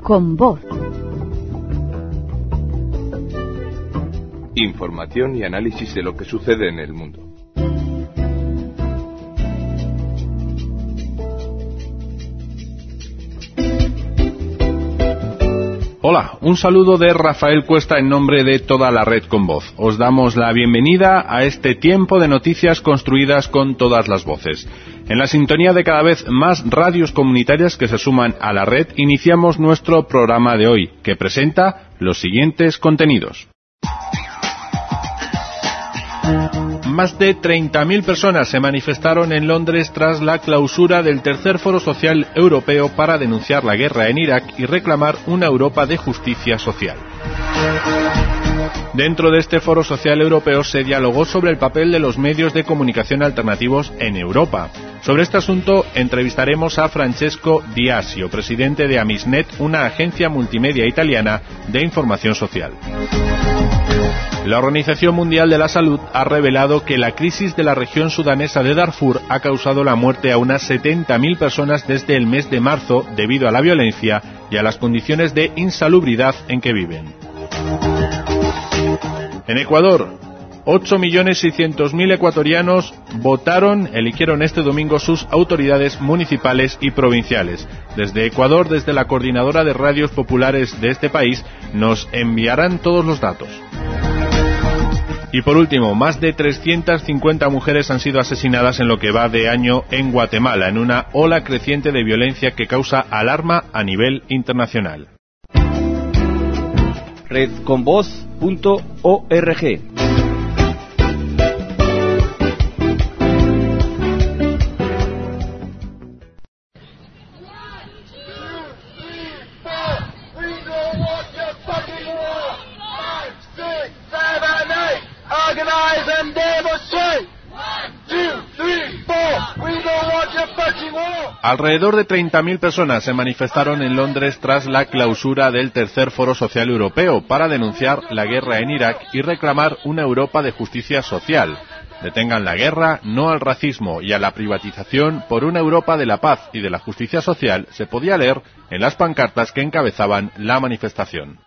Con voz. Información y análisis de lo que sucede en el mundo. Hola, un saludo de Rafael Cuesta en nombre de toda la red Con Voz. Os damos la bienvenida a este tiempo de noticias construidas con todas las voces. En la sintonía de cada vez más radios comunitarias que se suman a la red, iniciamos nuestro programa de hoy, que presenta los siguientes contenidos. Más de 30.000 personas se manifestaron en Londres tras la clausura del tercer Foro Social Europeo para denunciar la guerra en Irak y reclamar una Europa de justicia social. Dentro de este Foro Social Europeo se dialogó sobre el papel de los medios de comunicación alternativos en Europa. Sobre este asunto entrevistaremos a Francesco Di Asio, presidente de Amisnet, una agencia multimedia italiana de información social. La Organización Mundial de la Salud ha revelado que la crisis de la región sudanesa de Darfur ha causado la muerte a unas 70.000 personas desde el mes de marzo debido a la violencia y a las condiciones de insalubridad en que viven. En Ecuador, 8.600.000 ecuatorianos eligieron este domingo sus autoridades municipales y provinciales. Desde Ecuador, desde la Coordinadora de Radios Populares de este país, nos enviarán todos los datos. Y por último, más de 350 mujeres han sido asesinadas en lo que va de año en Guatemala, en una ola creciente de violencia que causa alarma a nivel internacional. redconvoz.org. Alrededor de 30.000 personas se manifestaron en Londres tras la clausura del tercer Foro Social Europeo para denunciar la guerra en Irak y reclamar una Europa de justicia social. Detengan la guerra, no al racismo y a la privatización por una Europa de la paz y de la justicia social, se podía leer en las pancartas que encabezaban la manifestación.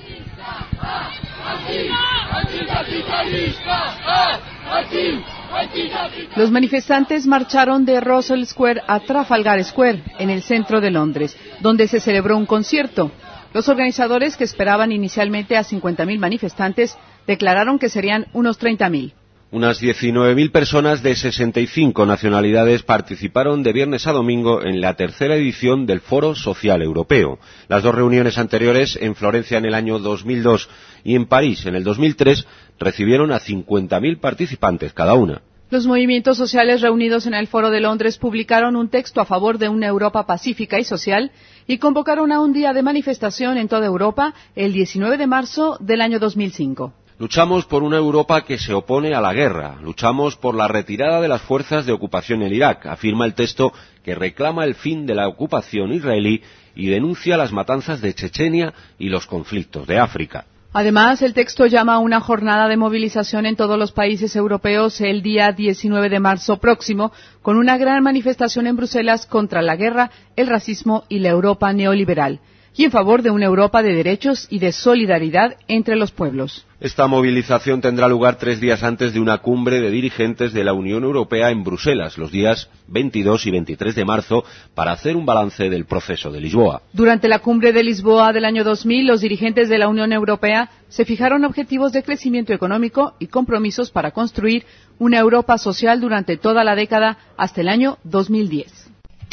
Los manifestantes marcharon de Russell Square a Trafalgar Square, en el centro de Londres, donde se celebró un concierto. Los organizadores, que esperaban inicialmente a 50.000 manifestantes, declararon que serían unos 30.000. Unas 19.000 personas de 65 nacionalidades participaron de viernes a domingo en la tercera edición del Foro Social Europeo. Las dos reuniones anteriores, en Florencia en el año 2002 y en París en el 2003, recibieron a 50.000 participantes cada una. Los movimientos sociales reunidos en el Foro de Londres publicaron un texto a favor de una Europa pacífica y social y convocaron a un día de manifestación en toda Europa el 19 de marzo del año 2005. Luchamos por una Europa que se opone a la guerra. Luchamos por la retirada de las fuerzas de ocupación en Irak, afirma el texto que reclama el fin de la ocupación israelí y denuncia las matanzas de Chechenia y los conflictos de África. Además, el texto llama a una jornada de movilización en todos los países europeos el día 19 de marzo próximo, con una gran manifestación en Bruselas contra la guerra, el racismo y la Europa neoliberal, y en favor de una Europa de derechos y de solidaridad entre los pueblos. Esta movilización tendrá lugar 3 días antes de una cumbre de dirigentes de la Unión Europea en Bruselas, los días 22 y 23 de marzo, para hacer un balance del proceso de Lisboa. Durante la cumbre de Lisboa del año 2000, los dirigentes de la Unión Europea se fijaron objetivos de crecimiento económico y compromisos para construir una Europa social durante toda la década hasta el año 2010.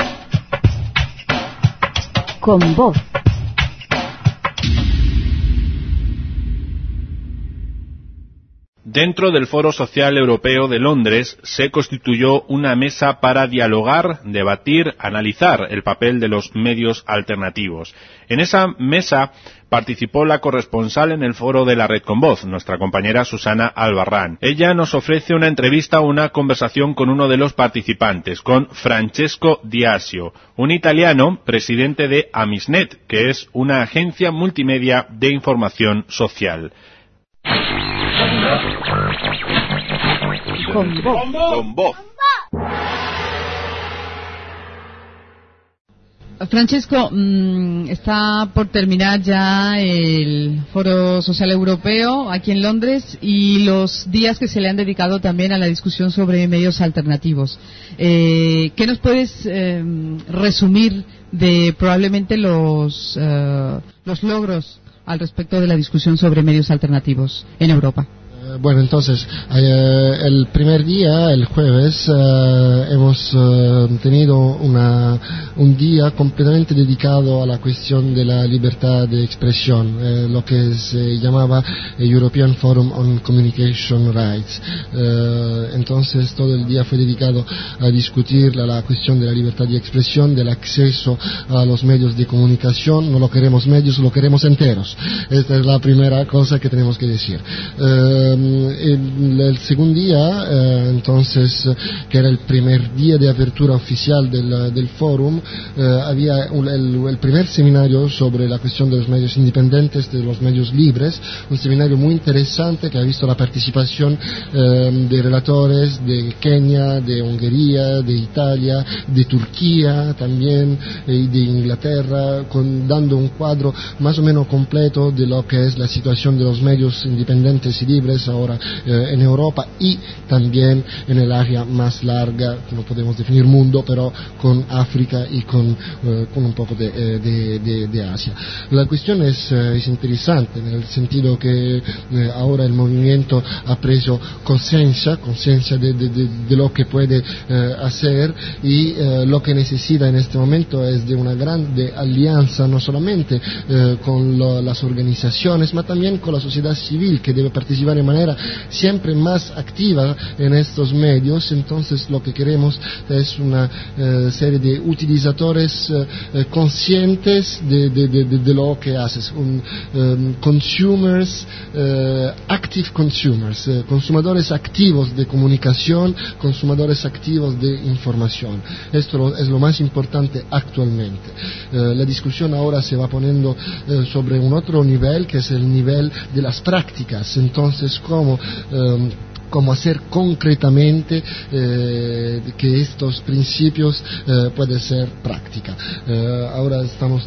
Con voz. Dentro del Foro Social Europeo de Londres se constituyó una mesa para dialogar, debatir, analizar el papel de los medios alternativos. En esa mesa participó la corresponsal en el foro de la Red Con Voz, nuestra compañera Susana Albarrán. Ella nos ofrece una entrevista, una conversación con uno de los participantes, con Francesco Di Asio, un italiano presidente de Amisnet, que es una agencia multimedia de información social. Con voz. Con voz. Francesco, está por terminar ya el Foro Social Europeo aquí en Londres y los días que se le han dedicado también a la discusión sobre medios alternativos. ¿Qué nos puedes resumir de probablemente los logros al respecto de la discusión sobre medios alternativos en Europa? Bueno, entonces, el primer día, el jueves, hemos tenido un día completamente dedicado a la cuestión de la libertad de expresión, lo que se llamaba European Forum on Communication Rights. Entonces, todo el día fue dedicado a discutir la cuestión de la libertad de expresión, del acceso a los medios de comunicación. No lo queremos medios, lo queremos enteros. Esta es la primera cosa que tenemos que decir. El segundo día, entonces, que era el primer día de apertura oficial del fórum, había el primer seminario sobre la cuestión de los medios independientes, de los medios libres, un seminario muy interesante que ha visto la participación de relatores de Kenia, de Hungría, de Italia, de Turquía también, y de Inglaterra, dando un cuadro más o menos completo de lo que es la situación de los medios independientes y libres ahora en Europa y también en el área más larga, que no podemos definir mundo, pero con África y con un poco de Asia. La cuestión es interesante en el sentido que ahora el movimiento ha preso conciencia de lo que puede hacer y lo que necesita en este momento es de una grande alianza, no solamente con las organizaciones, pero también con la sociedad civil, que debe participar de manera siempre más activa en estos medios. Entonces lo que queremos es una serie de utilizadores conscientes de lo que haces, consumers, active consumers, consumadores activos de comunicación, consumadores activos de información. Esto es lo más importante actualmente. La discusión ahora se va poniendo sobre un otro nivel, que es el nivel de las prácticas. Entonces, cómo hacer concretamente que estos principios pueden ser práctica. Ahora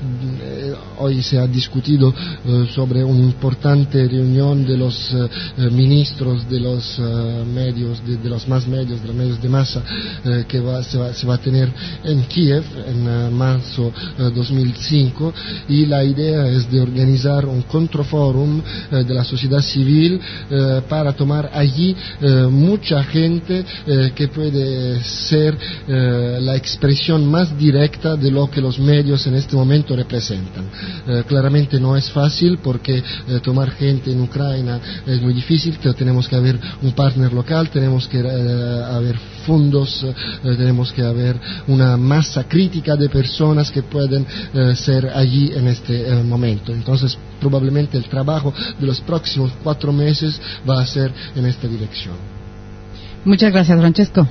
hoy se ha discutido sobre una importante reunión de los ministros de los medios, de los más medios, de los medios de masa, que se va a tener en Kiev en marzo 2005, y la idea es de organizar un contrafórum de la sociedad civil para tomar allí mucha gente que puede ser la expresión más directa de lo que los medios en este momento representan. Claramente no es fácil porque tomar gente en Ucrania es muy difícil. Tenemos que haber un partner local, tenemos que haber fondos, tenemos que haber una masa crítica de personas que pueden ser allí en este momento. Entonces probablemente el trabajo de los próximos 4 meses va a ser en esta dirección. Muchas gracias, Francesco.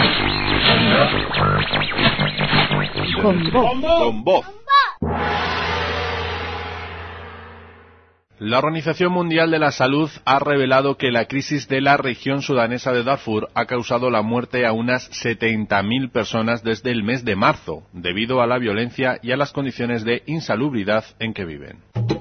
Con voz. La Organización Mundial de la Salud ha revelado que la crisis de la región sudanesa de Darfur ha causado la muerte a unas 70.000 personas desde el mes de marzo, debido a la violencia y a las condiciones de insalubridad en que viven.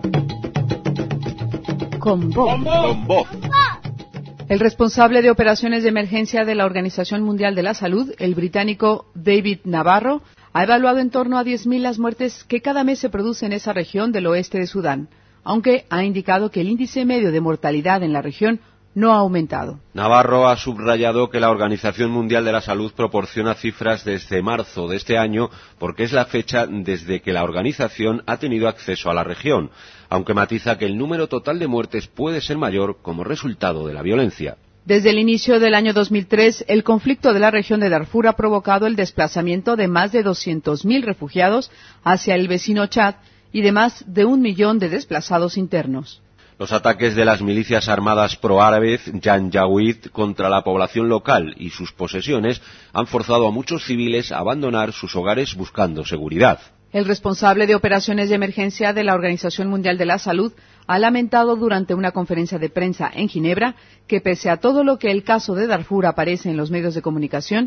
Con voz. El responsable de operaciones de emergencia de la Organización Mundial de la Salud, el británico David Nabarro, ha evaluado en torno a 10.000 las muertes que cada mes se producen en esa región del oeste de Sudán, aunque ha indicado que el índice medio de mortalidad en la región no ha aumentado. Navarro ha subrayado que la Organización Mundial de la Salud proporciona cifras desde marzo de este año porque es la fecha desde que la organización ha tenido acceso a la región, aunque matiza que el número total de muertes puede ser mayor como resultado de la violencia. Desde el inicio del año 2003, el conflicto de la región de Darfur ha provocado el desplazamiento de más de 200.000 refugiados hacia el vecino Chad y de más de 1 millón de desplazados internos. Los ataques de las milicias armadas proárabes Janjaweed contra la población local y sus posesiones han forzado a muchos civiles a abandonar sus hogares buscando seguridad. El responsable de operaciones de emergencia de la Organización Mundial de la Salud ha lamentado durante una conferencia de prensa en Ginebra que pese a todo lo que el caso de Darfur aparece en los medios de comunicación,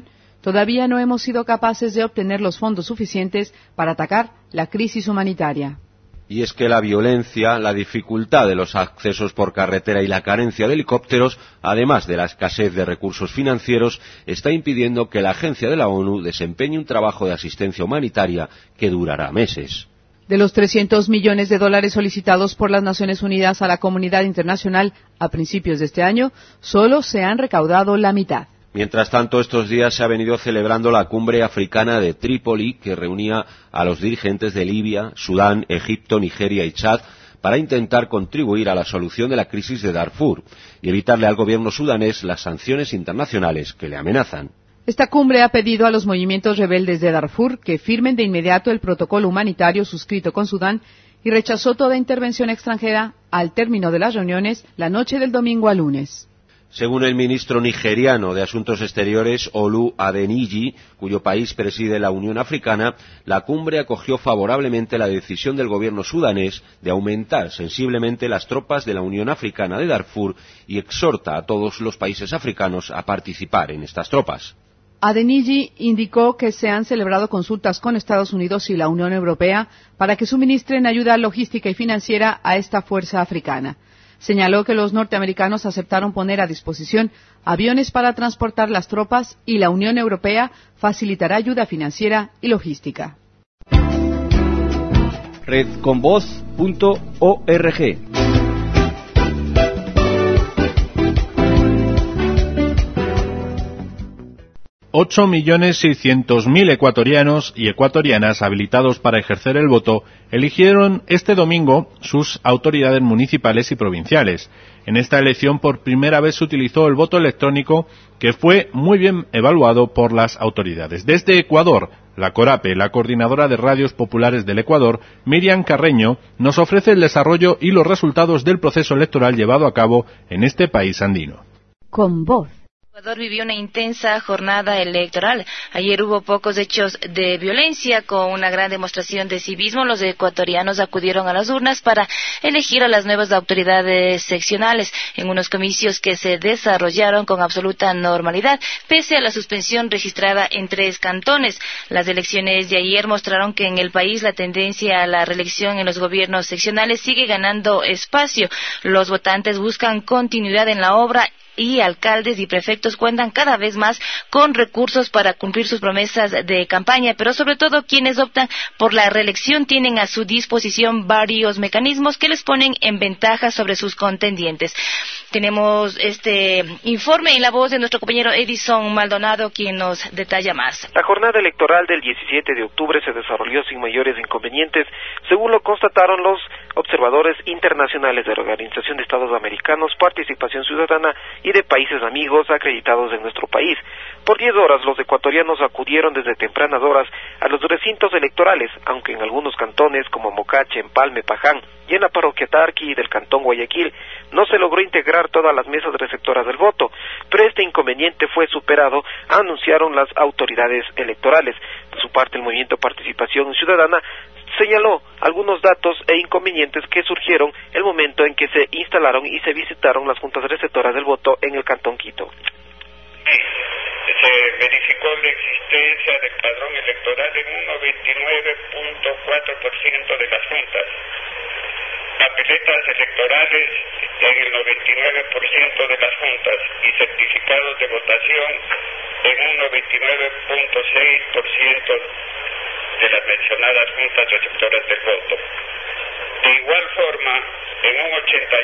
todavía no hemos sido capaces de obtener los fondos suficientes para atacar la crisis humanitaria. Y es que la violencia, la dificultad de los accesos por carretera y la carencia de helicópteros, además de la escasez de recursos financieros, está impidiendo que la agencia de la ONU desempeñe un trabajo de asistencia humanitaria que durará meses. De los 300 millones de dólares solicitados por las Naciones Unidas a la comunidad internacional a principios de este año, solo se han recaudado la mitad. Mientras tanto, estos días se ha venido celebrando la cumbre africana de Trípoli, que reunía a los dirigentes de Libia, Sudán, Egipto, Nigeria y Chad para intentar contribuir a la solución de la crisis de Darfur y evitarle al gobierno sudanés las sanciones internacionales que le amenazan. Esta cumbre ha pedido a los movimientos rebeldes de Darfur que firmen de inmediato el protocolo humanitario suscrito con Sudán y rechazó toda intervención extranjera al término de las reuniones la noche del domingo al lunes. Según el ministro nigeriano de Asuntos Exteriores, Olu Adeniji, cuyo país preside la Unión Africana, la cumbre acogió favorablemente la decisión del gobierno sudanés de aumentar sensiblemente las tropas de la Unión Africana de Darfur y exhorta a todos los países africanos a participar en estas tropas. Adeniji indicó que se han celebrado consultas con Estados Unidos y la Unión Europea para que suministren ayuda logística y financiera a esta fuerza africana. Señaló que los norteamericanos aceptaron poner a disposición aviones para transportar las tropas y la Unión Europea facilitará ayuda financiera y logística. Redconvoz.org 8.600.000 ecuatorianos y ecuatorianas habilitados para ejercer el voto eligieron este domingo sus autoridades municipales y provinciales. En esta elección por primera vez se utilizó el voto electrónico, que fue muy bien evaluado por las autoridades. Desde Ecuador, la CORAPE, la Coordinadora de Radios Populares del Ecuador, Miriam Carreño, nos ofrece el desarrollo y los resultados del proceso electoral llevado a cabo en este país andino. Con voz. Ecuador vivió una intensa jornada electoral. Ayer hubo pocos hechos de violencia. Con una gran demostración de civismo, los ecuatorianos acudieron a las urnas para elegir a las nuevas autoridades seccionales en unos comicios que se desarrollaron con absoluta normalidad, pese a la suspensión registrada en 3 cantones. Las elecciones de ayer mostraron que en el país la tendencia a la reelección en los gobiernos seccionales sigue ganando espacio. Los votantes buscan continuidad en la obra y alcaldes y prefectos cuentan cada vez más con recursos para cumplir sus promesas de campaña, pero sobre todo quienes optan por la reelección tienen a su disposición varios mecanismos que les ponen en ventaja sobre sus contendientes. Tenemos este informe en la voz de nuestro compañero Edison Maldonado, quien nos detalla más. La jornada electoral del 17 de octubre se desarrolló sin mayores inconvenientes, según lo constataron los observadores internacionales de la Organización de Estados Americanos, Participación Ciudadana y de países amigos acreditados en nuestro país. Por 10 horas los ecuatorianos acudieron desde tempranas horas a los recintos electorales, aunque en algunos cantones como Mocache, Empalme, Paján y en la parroquia Tarqui del cantón Guayaquil no se logró integrar todas las mesas receptoras del voto, pero este inconveniente fue superado, anunciaron las autoridades electorales. De su parte, el movimiento Participación Ciudadana señaló algunos datos e inconvenientes que surgieron el momento en que se instalaron y se visitaron las juntas receptoras del voto en el Cantón Quito. Se verificó la existencia del padrón electoral en un 99.4% de las juntas, papeletas electorales en el 99% de las juntas y certificados de votación en un 99.6% de las mencionadas juntas receptoras del voto. De igual forma, en un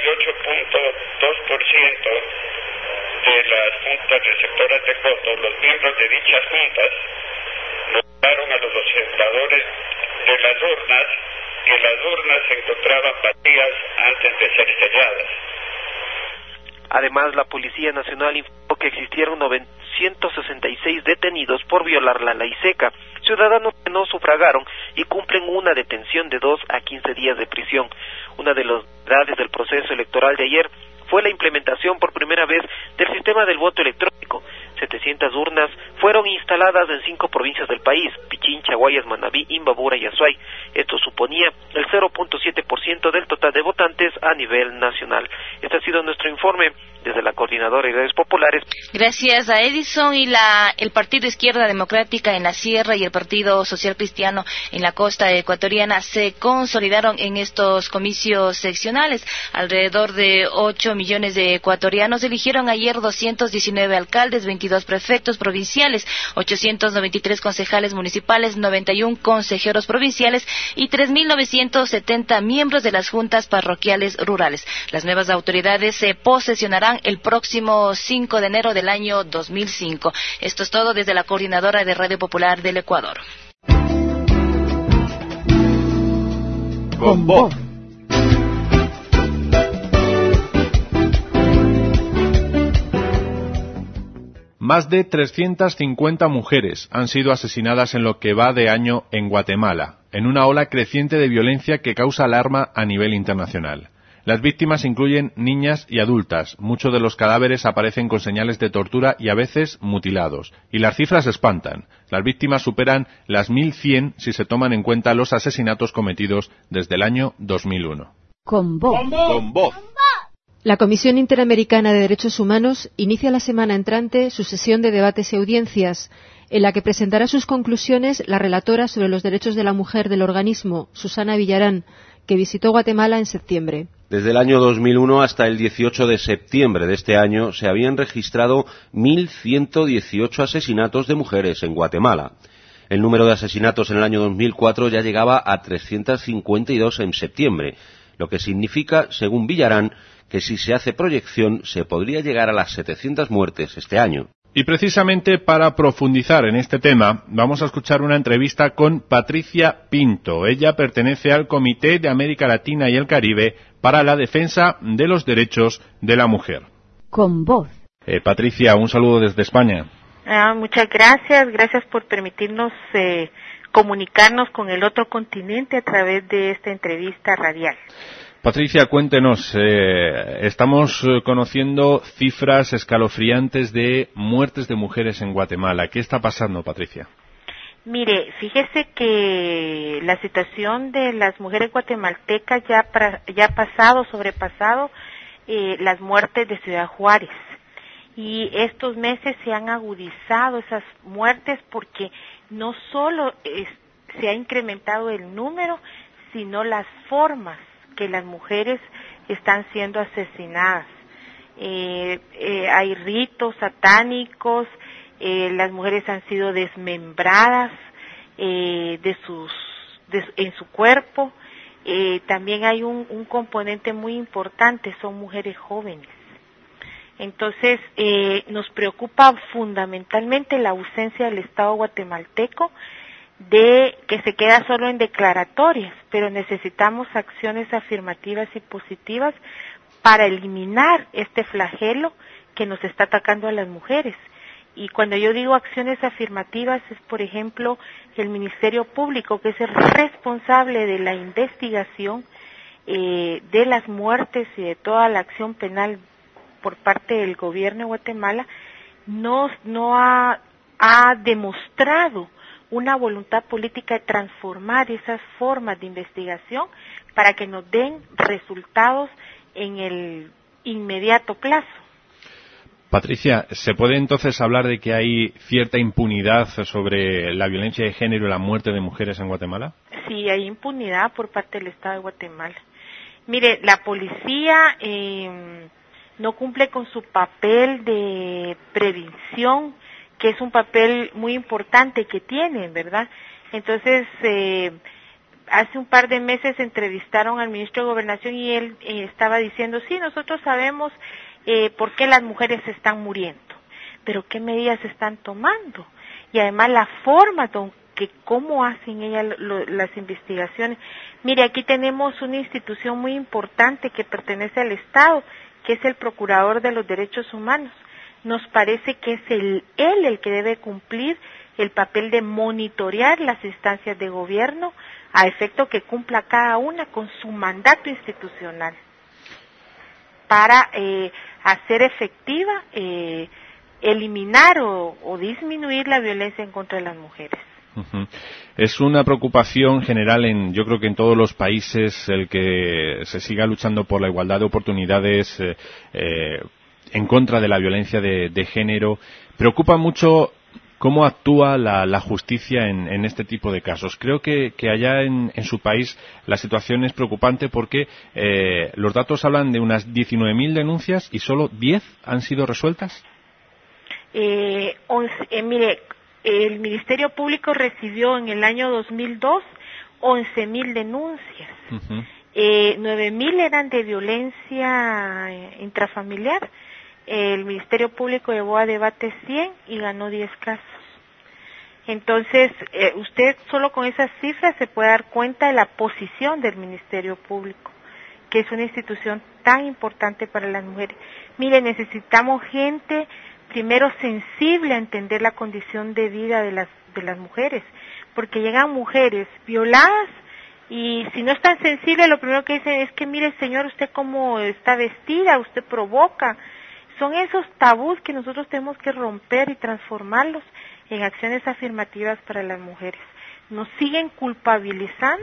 88.2% de las juntas receptoras del voto, los miembros de dichas juntas votaron a los observadores de las urnas y las urnas se encontraban vacías antes de ser selladas. Además, la Policía Nacional informó que existieron 966 detenidos por violar la ley seca, ciudadanos que no sufragaron y cumplen una detención de 2 a 15 días de prisión. Una de las novedades del proceso electoral de ayer fue la implementación por primera vez del sistema del voto electrónico, Pacífico. 700 urnas fueron instaladas en 5 provincias del país: Pichincha, Guayas, Manabí, Imbabura y Azuay. Esto suponía el 0.7% del total de votantes a nivel nacional. Este ha sido nuestro informe desde la Coordinadora de Redes Populares. Gracias a Edison. Y el Partido Izquierda Democrática en la Sierra y el Partido Social Cristiano en la costa ecuatoriana se consolidaron en estos comicios seccionales. Alrededor de 8 millones de ecuatorianos eligieron ayer 219 alcaldes, 22 prefectos provinciales, 893 concejales municipales, 91 consejeros provinciales y 3.970 miembros de las juntas parroquiales rurales. Las nuevas autoridades se posesionarán el próximo 5 de enero del año 2005. Esto es todo desde la Coordinadora de Radio Popular del Ecuador. Con voz. Más de 350 mujeres han sido asesinadas en lo que va de año en Guatemala, en una ola creciente de violencia que causa alarma a nivel internacional. Las víctimas incluyen niñas y adultas. Muchos de los cadáveres aparecen con señales de tortura y a veces mutilados. Y las cifras espantan. Las víctimas superan las 1.100 si se toman en cuenta los asesinatos cometidos desde el año 2001. Con voz. Con voz. La Comisión Interamericana de Derechos Humanos inicia la semana entrante su sesión de debates y audiencias, en la que presentará sus conclusiones la relatora sobre los derechos de la mujer del organismo, Susana Villarán, que visitó Guatemala en septiembre. Desde el año 2001 hasta el 18 de septiembre de este año se habían registrado 1.118 asesinatos de mujeres en Guatemala. El número de asesinatos en el año 2004 ya llegaba a 352 en septiembre, lo que significa, según Villarán, que si se hace proyección se podría llegar a las 700 muertes este año. Y precisamente para profundizar en este tema, vamos a escuchar una entrevista con Patricia Pinto. Ella pertenece al Comité de América Latina y el Caribe para la defensa de los derechos de la mujer. Con voz. Patricia, un saludo desde España. Muchas gracias por permitirnos comunicarnos con el otro continente a través de esta entrevista radial. Patricia, cuéntenos, estamos conociendo cifras escalofriantes de muertes de mujeres en Guatemala. ¿Qué está pasando, Patricia? Mire, fíjese que la situación de las mujeres guatemaltecas ya ha sobrepasado las muertes de Ciudad Juárez. Y estos meses se han agudizado esas muertes porque no solo se ha incrementado el número, sino las formas que las mujeres están siendo asesinadas. Hay ritos satánicos, las mujeres han sido desmembradas en su cuerpo. También hay un componente muy importante, son mujeres jóvenes. Entonces, nos preocupa fundamentalmente la ausencia del Estado guatemalteco, de que se queda solo en declaratorias, pero necesitamos acciones afirmativas y positivas para eliminar este flagelo que nos está atacando a las mujeres. Y cuando yo digo acciones afirmativas es, por ejemplo, el Ministerio Público, que es el responsable de la investigación de las muertes y de toda la acción penal por parte del gobierno de Guatemala, no ha demostrado una voluntad política de transformar esas formas de investigación para que nos den resultados en el inmediato plazo. Patricia, ¿se puede entonces hablar de que hay cierta impunidad sobre la violencia de género y la muerte de mujeres en Guatemala? Sí, hay impunidad por parte del Estado de Guatemala. Mire, la policía no cumple con su papel de prevención, que es un papel muy importante que tienen, ¿verdad? Entonces, hace un par de meses entrevistaron al ministro de Gobernación y él estaba diciendo, sí, nosotros sabemos por qué las mujeres están muriendo, pero qué medidas están tomando. Y además la forma cómo hacen ellas las investigaciones. Mire, aquí tenemos una institución muy importante que pertenece al Estado, que es el Procurador de los Derechos Humanos. Nos parece que es él el que debe cumplir el papel de monitorear las instancias de gobierno a efecto que cumpla cada una con su mandato institucional para hacer efectiva eliminar o disminuir la violencia en contra de las mujeres. Uh-huh. Es una preocupación general yo creo que en todos los países el que se siga luchando por la igualdad de oportunidades en contra de la violencia de género. Preocupa mucho cómo actúa la justicia en este tipo de casos. Creo que allá en su país la situación es preocupante porque los datos hablan de unas 19.000 denuncias y solo 10 han sido resueltas. Mire, el Ministerio Público recibió en el año 2002 11.000 denuncias. Uh-huh. 9.000 eran de violencia intrafamiliar. El Ministerio Público llevó a debate 100 y ganó 10 casos. Entonces, usted solo con esas cifras se puede dar cuenta de la posición del Ministerio Público, que es una institución tan importante para las mujeres. Mire, necesitamos gente primero sensible a entender la condición de vida de las mujeres, porque llegan mujeres violadas y si no es tan sensible, lo primero que dicen es que mire señor, usted cómo está vestida, usted provoca. Son esos tabús que nosotros tenemos que romper y transformarlos en acciones afirmativas para las mujeres. Nos siguen culpabilizando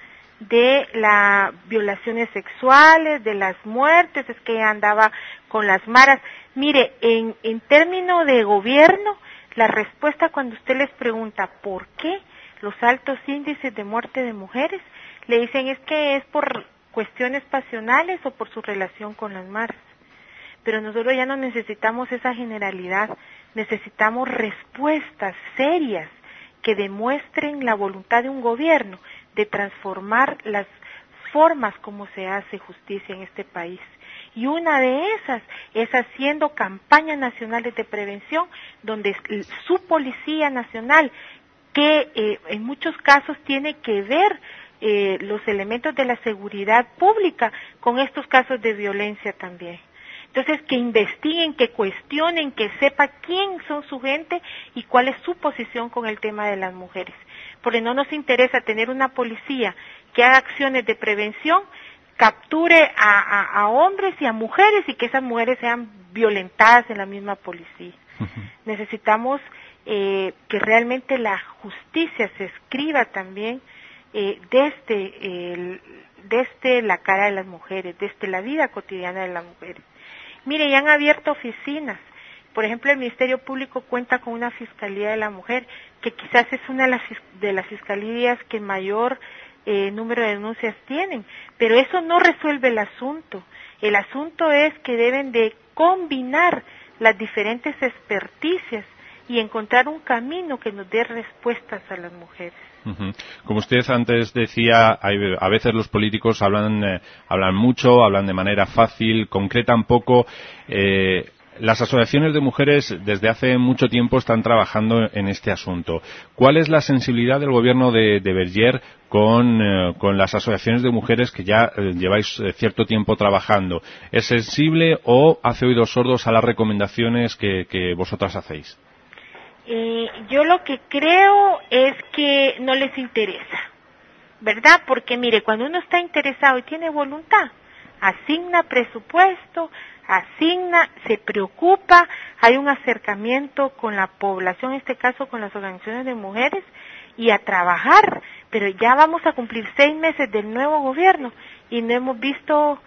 de las violaciones sexuales, de las muertes, es que ella andaba con las maras. Mire, en términos de gobierno, la respuesta cuando usted les pregunta por qué los altos índices de muerte de mujeres, le dicen es que es por cuestiones pasionales o por su relación con las maras. Pero nosotros ya no necesitamos esa generalidad, necesitamos respuestas serias que demuestren la voluntad de un gobierno de transformar las formas como se hace justicia en este país. Y una de esas es haciendo campañas nacionales de prevención, donde su Policía Nacional, que en muchos casos tiene que ver los elementos de la seguridad pública con estos casos de violencia también. Entonces, que investiguen, que cuestionen, que sepa quién son su gente y cuál es su posición con el tema de las mujeres. Porque no nos interesa tener una policía que haga acciones de prevención, capture a hombres y a mujeres y que esas mujeres sean violentadas en la misma policía. Uh-huh. Necesitamos que realmente la justicia se escriba también desde la cara de las mujeres, desde la vida cotidiana de las mujeres. Mire, ya han abierto oficinas. Por ejemplo, el Ministerio Público cuenta con una Fiscalía de la Mujer, que quizás es una de las fiscalías que mayor número de denuncias tienen, pero eso no resuelve el asunto. El asunto es que deben de combinar las diferentes experticias y encontrar un camino que nos dé respuestas a las mujeres. Uh-huh. Como usted antes decía, a veces los políticos hablan mucho, hablan de manera fácil, concretan poco. Las asociaciones de mujeres desde hace mucho tiempo están trabajando en este asunto. ¿Cuál es la sensibilidad del gobierno de Bergier con las asociaciones de mujeres que ya lleváis cierto tiempo trabajando? ¿Es sensible o hace oídos sordos a las recomendaciones que vosotras hacéis? Yo lo que creo es que no les interesa, ¿verdad? Porque mire, cuando uno está interesado y tiene voluntad, asigna presupuesto, se preocupa, hay un acercamiento con la población, en este caso con las organizaciones de mujeres, y a trabajar, pero ya vamos a cumplir 6 meses del nuevo gobierno y no hemos visto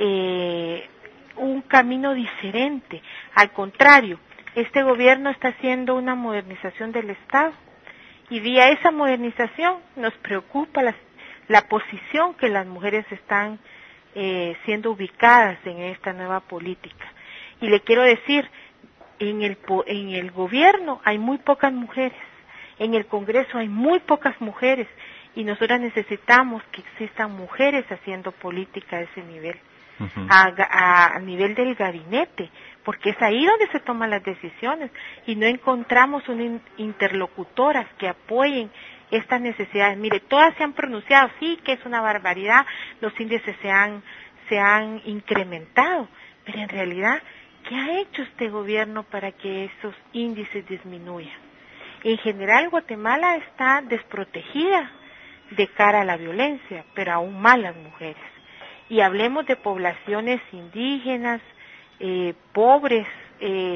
un camino diferente. Al contrario, este gobierno está haciendo una modernización del Estado y vía esa modernización nos preocupa la posición que las mujeres están siendo ubicadas en esta nueva política. Y le quiero decir, en el gobierno hay muy pocas mujeres, en el Congreso hay muy pocas mujeres y nosotras necesitamos que existan mujeres haciendo política a ese nivel, uh-huh. a nivel del gabinete, porque es ahí donde se toman las decisiones y no encontramos interlocutoras que apoyen estas necesidades. Mire, todas se han pronunciado, sí, que es una barbaridad, los índices se han incrementado, pero en realidad, ¿qué ha hecho este gobierno para que esos índices disminuyan? En general, Guatemala está desprotegida de cara a la violencia, pero aún más las mujeres. Y hablemos de poblaciones indígenas, pobres,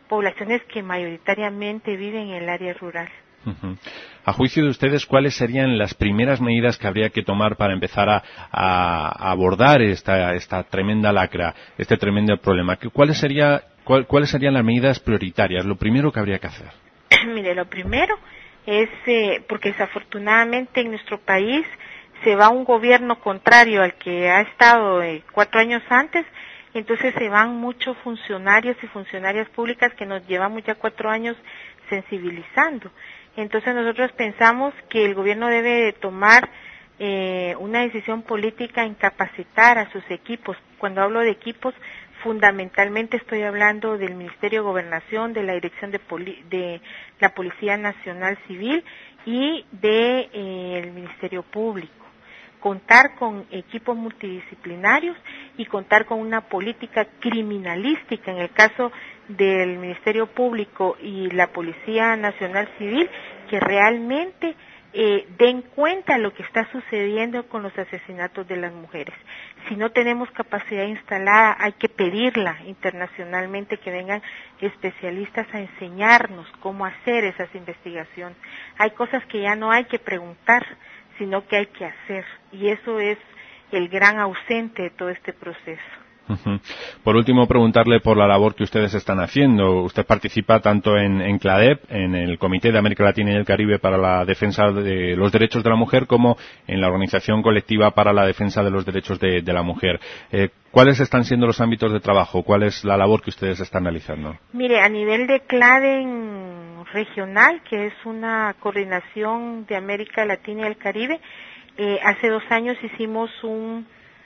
poblaciones que mayoritariamente viven en el área rural. Uh-huh. A juicio de ustedes, ¿cuáles serían las primeras medidas que habría que tomar para empezar a abordar esta tremenda lacra, este tremendo problema? ¿Cuáles serían las medidas prioritarias, lo primero que habría que hacer? Mire, lo primero es, porque desafortunadamente en nuestro país se va un gobierno contrario al que ha estado 4 años antes, entonces se van muchos funcionarios y funcionarias públicas que nos llevamos ya 4 años sensibilizando. Entonces nosotros pensamos que el gobierno debe tomar una decisión política en capacitar a sus equipos. Cuando hablo de equipos, fundamentalmente estoy hablando del Ministerio de Gobernación, de la Dirección de la Policía Nacional Civil y del Ministerio Público. Contar con equipos multidisciplinarios y contar con una política criminalística en el caso del Ministerio Público y la Policía Nacional Civil que realmente den cuenta de lo que está sucediendo con los asesinatos de las mujeres. Si no tenemos capacidad instalada, hay que pedirla internacionalmente, que vengan especialistas a enseñarnos cómo hacer esas investigaciones. Hay cosas que ya no hay que preguntar, sino que hay que hacer, y eso es el gran ausente de todo este proceso. Uh-huh. Por último, preguntarle por la labor que ustedes están haciendo. Usted participa tanto en CLADEP, en el Comité de América Latina y el Caribe para la defensa de los derechos de la mujer, como en la Organización Colectiva para la Defensa de los Derechos de la Mujer. ¿Cuáles están siendo los ámbitos de trabajo? ¿Cuál es la labor que ustedes están realizando? Mire, a nivel de CLADEP regional, que es una coordinación de América Latina y el Caribe, hace 2 años hicimos un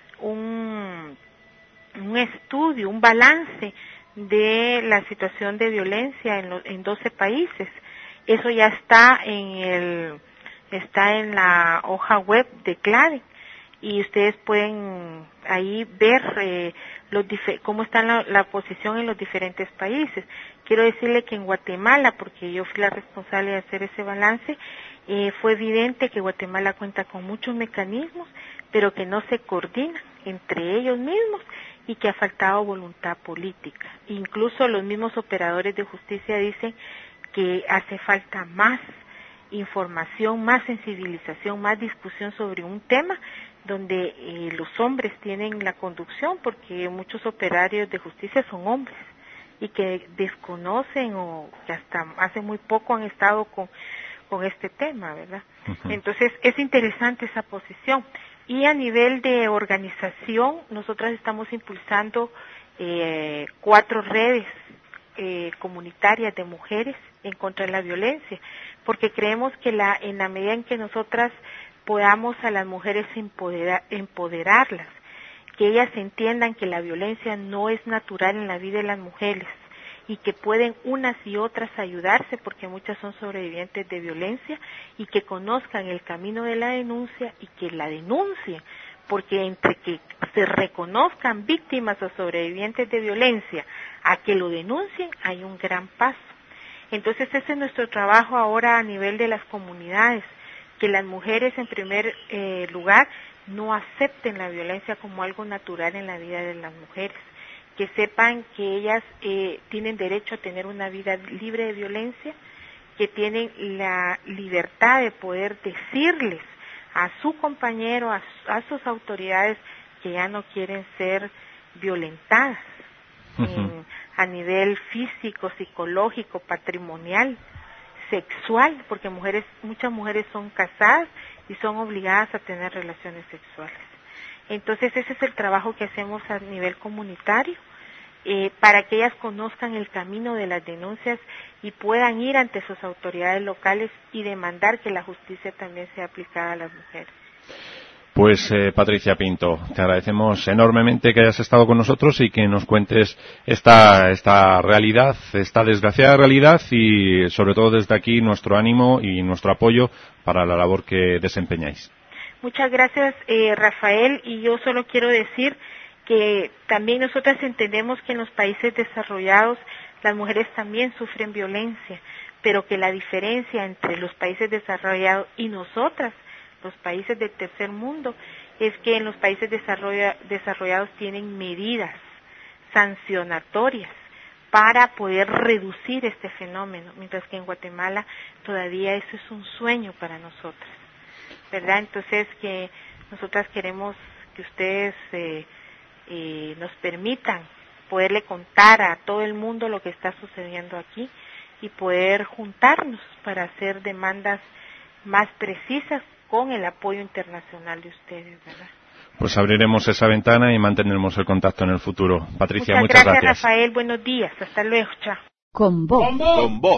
estudio, un balance de la situación de violencia en 12 países. Eso ya está en la hoja web de CLADEP y ustedes pueden ahí ver cómo está la posición en los diferentes países. Quiero decirle que en Guatemala, porque yo fui la responsable de hacer ese balance, fue evidente que Guatemala cuenta con muchos mecanismos, pero que no se coordinan entre ellos mismos y que ha faltado voluntad política. Incluso los mismos operadores de justicia dicen que hace falta más información, más sensibilización, más discusión sobre un tema donde los hombres tienen la conducción, porque muchos operarios de justicia son hombres y que desconocen o que hasta hace muy poco han estado con este tema, ¿verdad? Uh-huh. Entonces es interesante esa posición. Y a nivel de organización, nosotras estamos impulsando 4 redes comunitarias de mujeres en contra de la violencia, porque creemos que en la medida en que nosotras podamos a las mujeres empoderarlas, que ellas entiendan que la violencia no es natural en la vida de las mujeres y que pueden unas y otras ayudarse, porque muchas son sobrevivientes de violencia, y que conozcan el camino de la denuncia y que la denuncien, porque entre que se reconozcan víctimas o sobrevivientes de violencia a que lo denuncien hay un gran paso. Entonces ese es nuestro trabajo ahora a nivel de las comunidades, que las mujeres en primer lugar no acepten la violencia como algo natural en la vida de las mujeres, que sepan que ellas tienen derecho a tener una vida libre de violencia, que tienen la libertad de poder decirles a su compañero, a sus autoridades, que ya no quieren ser violentadas a nivel físico, psicológico, patrimonial, sexual, porque muchas mujeres son casadas y son obligadas a tener relaciones sexuales. Entonces ese es el trabajo que hacemos a nivel comunitario, para que ellas conozcan el camino de las denuncias y puedan ir ante sus autoridades locales y demandar que la justicia también sea aplicada a las mujeres. Pues Patricia Pinto, te agradecemos enormemente que hayas estado con nosotros y que nos cuentes esta realidad, esta desgraciada realidad, y sobre todo desde aquí nuestro ánimo y nuestro apoyo para la labor que desempeñáis. Muchas gracias, Rafael, y yo solo quiero decir que también nosotras entendemos que en los países desarrollados las mujeres también sufren violencia, pero que la diferencia entre los países desarrollados y nosotras, los países del tercer mundo, es que en los países desarrollados tienen medidas sancionatorias para poder reducir este fenómeno, mientras que en Guatemala todavía eso es un sueño para nosotras, ¿verdad? Entonces que nosotras queremos que ustedes nos permitan poderle contar a todo el mundo lo que está sucediendo aquí y poder juntarnos para hacer demandas más precisas con el apoyo internacional de ustedes, ¿verdad? Pues abriremos esa ventana y mantendremos el contacto en el futuro. Patricia, muchas gracias. Rafael, buenos días, hasta luego, chao. Con voz. Con voz.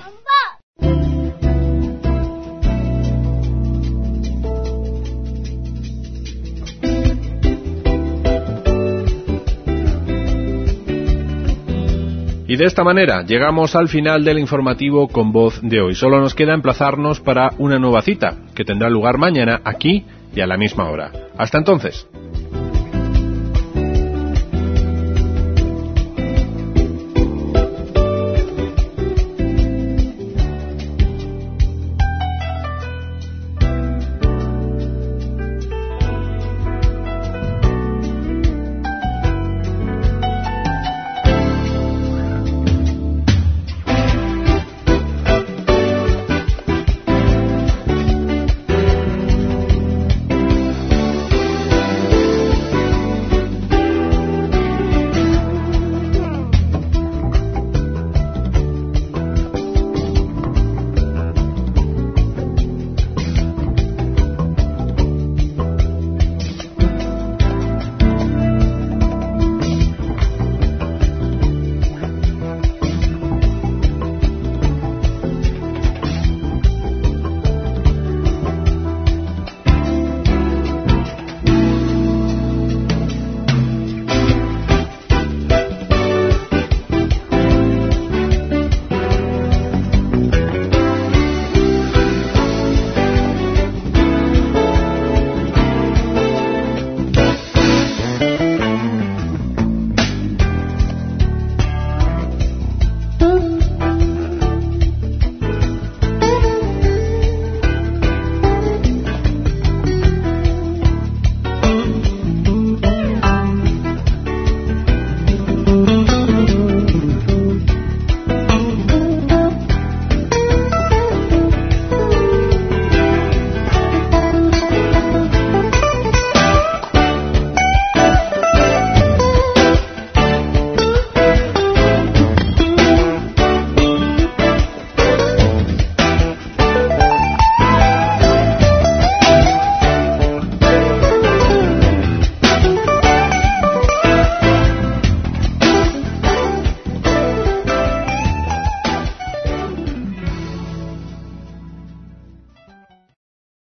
Y de esta manera llegamos al final del informativo Con Voz de hoy. Solo nos queda emplazarnos para una nueva cita, que tendrá lugar mañana aquí y a la misma hora. Hasta entonces.